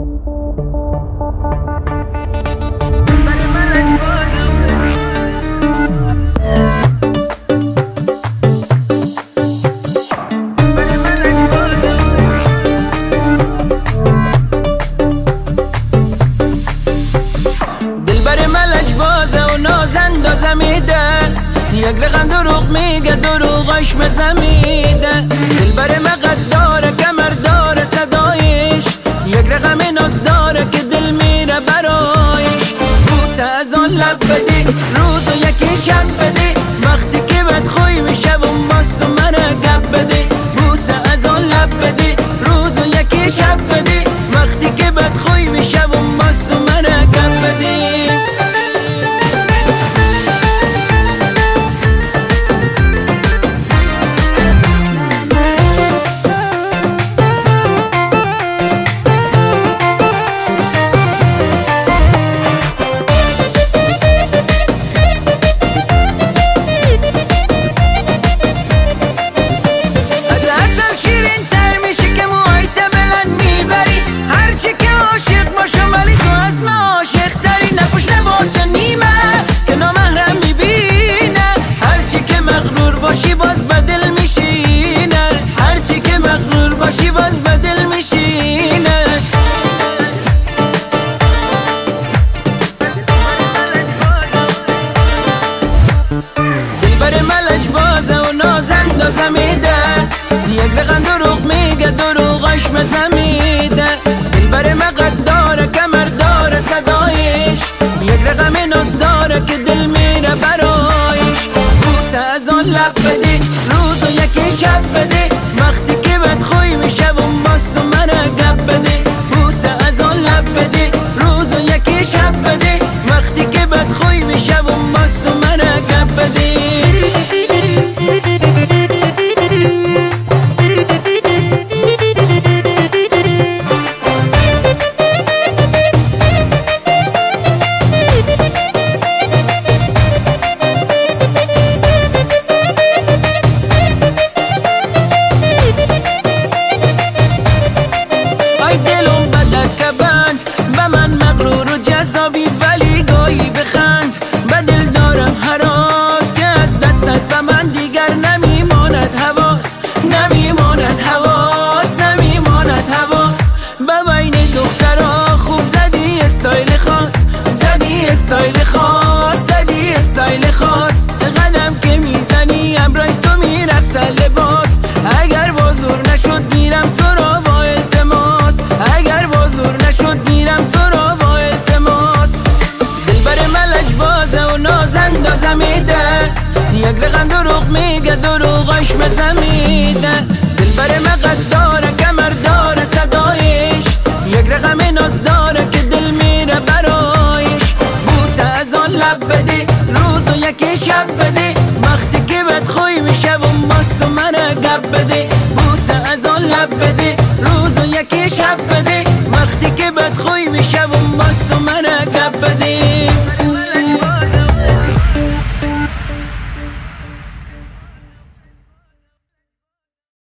یک رقم دروغ میگه دروغش مزمیده. دلبر مقد داره کمر داره صدایش، یک رقم ناز داره که دل میره برایش. بوسه از آن لب بدی روزو یکی شب بدی، وقتی که بدخوی میشه و ماست و منه گپ بدی. بوسه از آن لب بدی روزو یکی شب بدی، وقتی که بدخوی میشه و ماست و منه گپ بدی. باشی باز بدل میشینه، هرچی که مغرور باشی باز بدل میشینه. دلبر ملج بازه و ناز اندازه میده، یک رقم دروغ میگه دروغش مزمیده. دلبر مقد داره کمر داره صدایش، یک رقم ناز داره که دل میره برایش. بوسه از آن لب بدی روزو یکی شب بدی، وقتی که بدخوی میشه و ماست و منه گپ بدی. بوسه از آن لب بدی روزو یکی شب بدی، وقتی که بدخوی میشه و ماست و منه گپ بدی. ولی گاهی بخند به دل دارم هراس، که از دستت به من دیگر نمیماند حواس، نمیماند حواس، نمیماند حواس. به بین دخترها خوب زدی استایل خاص، زدی استایل خاص، زدی استایل خاص. قدم که میزنی امرای تو میرقصه لباس، اگر بازور نشد گیرم تو را با التماس، اگر بازور نشد گیرم تو را با التماس. دلبر ملج بازه و ناز اندازه میده، یک رقم دروغ میگه دروغش مزمیده. دلبر مقد داره کمر داره صدایش، یک رقم ناز داره که دل میره برایش. بوسه از آن لب بدی روزو یکی شب بدی، وقتی که بدخوی میشه و ماست و منه گپ بدی. بوسه از آن لب بدی روزو یکی شب بدی، وقتی که بدخوی میشه و ماست و منه گپ بدی.